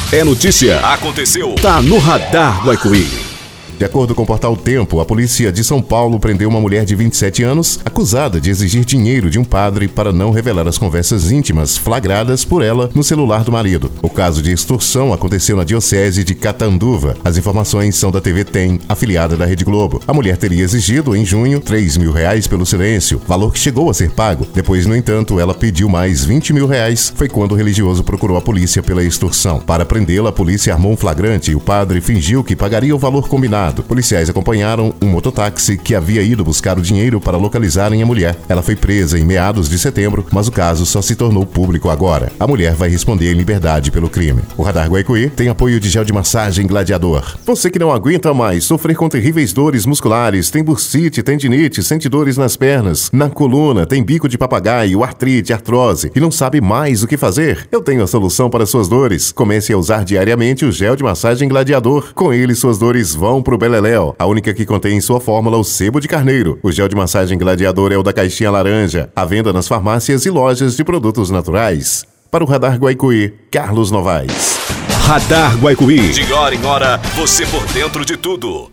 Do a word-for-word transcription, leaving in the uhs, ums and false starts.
É notícia. Aconteceu. Tá no Radar Guaicuí. De acordo com o portal Tempo, a polícia de São Paulo prendeu uma mulher de vinte e sete anos acusada de exigir dinheiro de um padre para não revelar as conversas íntimas flagradas por ela no celular do marido. O caso de extorsão aconteceu na diocese de Catanduva. As informações são da T V Tem, afiliada da Rede Globo. A mulher teria exigido, em junho, três mil reais pelo silêncio, valor que chegou a ser pago. Depois, no entanto, ela pediu mais vinte mil reais. Foi quando o religioso procurou a polícia pela extorsão. Para prendê-la, a polícia armou um flagrante e o padre fingiu que pagaria o valor combinado. Policiais acompanharam um mototáxi que havia ido buscar o dinheiro para localizarem a mulher. Ela foi presa em meados de setembro, mas o caso só se tornou público agora. A mulher vai responder em liberdade pelo crime. O Radar Guaicuí tem apoio de gel de massagem Gladiador. Você que não aguenta mais sofrer com terríveis dores musculares, tem bursite, tendinite, sente dores nas pernas, na coluna, tem bico de papagaio, artrite, artrose e não sabe mais o que fazer? Eu tenho a solução para suas dores. Comece a usar diariamente o gel de massagem Gladiador. Com ele, suas dores vão pro Beleléu, a única que contém em sua fórmula o sebo de carneiro. O gel de massagem Gladiador é o da caixinha laranja, à venda nas farmácias e lojas de produtos naturais. Para o Radar Guaicuí, Carlos Novaes. Radar Guaicuí. De hora em hora, você por dentro de tudo.